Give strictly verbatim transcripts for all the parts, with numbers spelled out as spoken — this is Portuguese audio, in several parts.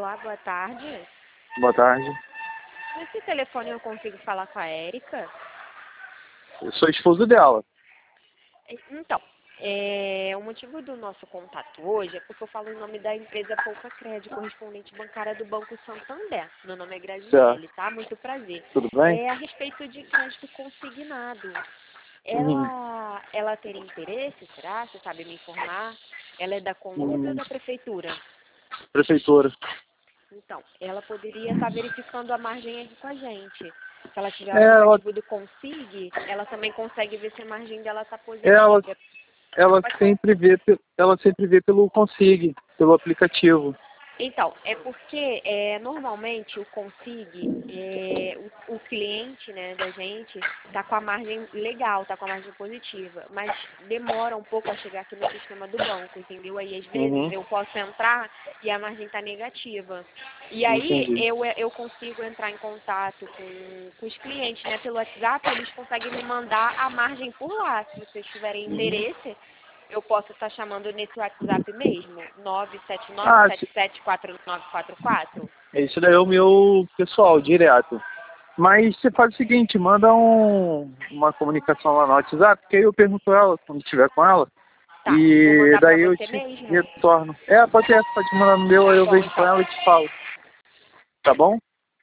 Olá, boa tarde. Boa tarde. Nesse telefone eu consigo falar com a Érica? Eu sou esposo dela. Então, é, o motivo do nosso contato hoje é porque eu falo em nome da empresa Poupa Crédito, correspondente bancária do Banco Santander. Meu nome é Graziele, tá? Muito prazer. Tudo bem? É a respeito de crédito consignado. Uhum. Ela, ela teria interesse, será? Você sabe me informar? Ela é da Conduta Hum, ou da Prefeitura? prefeitura. Então, ela poderia estar verificando a margem aqui com a gente. Se ela tiver o É, Ela, aplicativo do Consig, ela também consegue ver se a margem dela está ela, positiva. ela Pode falar. sempre vê, pe- ela sempre vê pelo Consig, pelo aplicativo. Então, é porque é, normalmente o Consig, é, o, o cliente, né, da gente está com a margem legal, está com a margem positiva, mas demora um pouco a chegar aqui no sistema do banco, entendeu? Aí às vezes Uhum. eu posso entrar e a margem está negativa. E aí Entendi. eu, eu consigo entrar em contato com, com os clientes, né, pelo WhatsApp, eles conseguem me mandar a margem por lá, se vocês tiverem Uhum. interesse. Eu posso estar chamando nesse WhatsApp mesmo, nove sete nove Ah, sete se- sete quatro nove quatro quatro. esse daí é o meu pessoal, direto. Mas você faz o seguinte, manda um, uma comunicação lá no WhatsApp, que aí eu pergunto ela, quando estiver com ela, Tá, vou e mandar para daí eu você te mesmo? retorno. É, pode ser, pode mandar no meu, Tá aí eu bom, vejo com então. ela e te falo. Tá bom?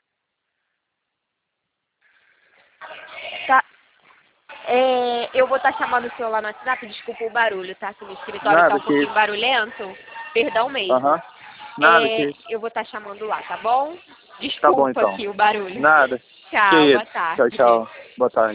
Tá, é, eu vou estar chamando o senhor lá no WhatsApp, desculpa o barulho, tá? Se o escritório está Nada um que pouquinho isso. barulhento, perdão mesmo. Aham. Nada que É, isso. eu vou estar chamando lá, tá bom? Tá bom Desculpa então. aqui o barulho. Nada. Que Tchau, boa isso. Tchau, tarde. tchau. Boa tarde.